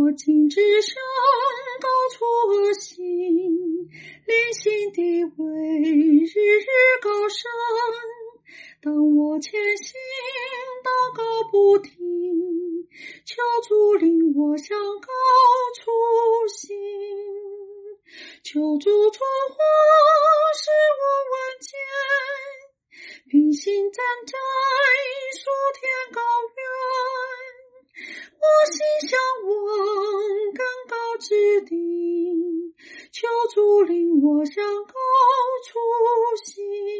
我今只想高处而行，连心地位日日高升。当我前行祷告不停，求主领我向高处行。求主重话使我闻见，平心站在属天高原。我心向往更高之地，求主领我向高处行。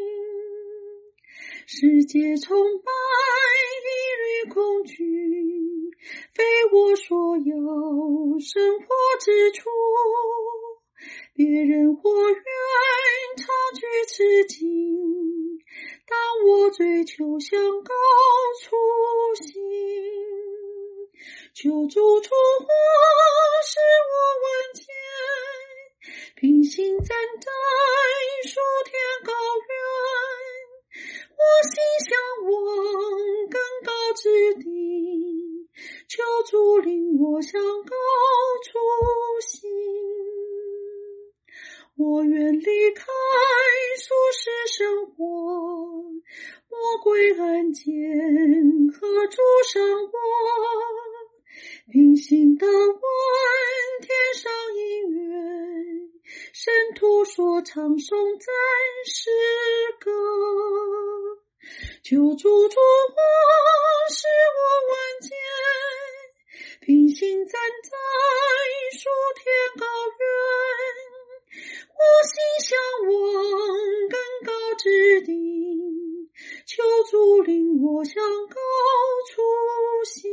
世界充满疑虑恐惧，非我所要生活之处。别人或愿察觉此境，当我追求向高处行。求主重话使我闻见，平心站在属天高原。我心向往更高之地，求主领我向高处行。我愿离开舒适生活，魔鬼暗箭和主上我，平心的问天上音乐，圣徒所唱颂赞诗歌。求主重话使我闻见，平心站在属天高原。我心向往更高之地，求主领我向高处行。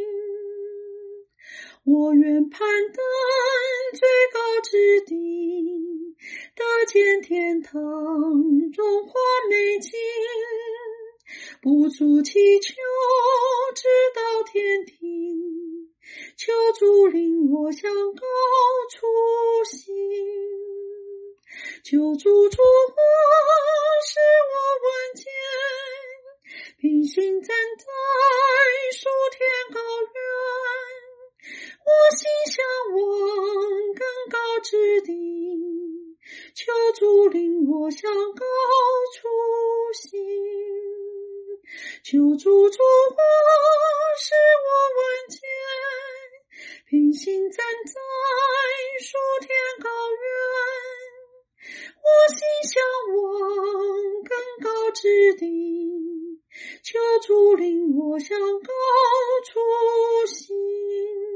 我愿攀登最高之地，得见天堂荣华美景。不住祈求直到天庭，求主领我向高处行。求主重话使我闻见，平心站在属天高原。我心向往更高之地，求主领我向高处行。求主重话使我闻见，平心站在属天高原。我心向往更高之地，求主领我向高处行。